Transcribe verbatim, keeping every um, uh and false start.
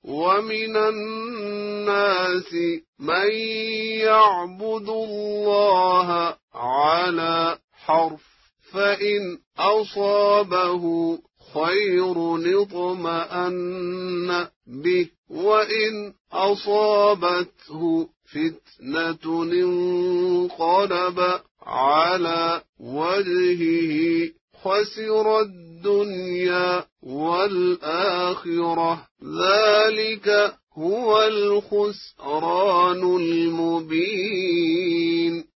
ومن الناس من يعبد الله على حرف، فإن أصابه خير اطمأن به، وإن أصابته فتنة انقلب على وجهه خسر الدنيا والآخرة، ذلك هو الخسران المبين.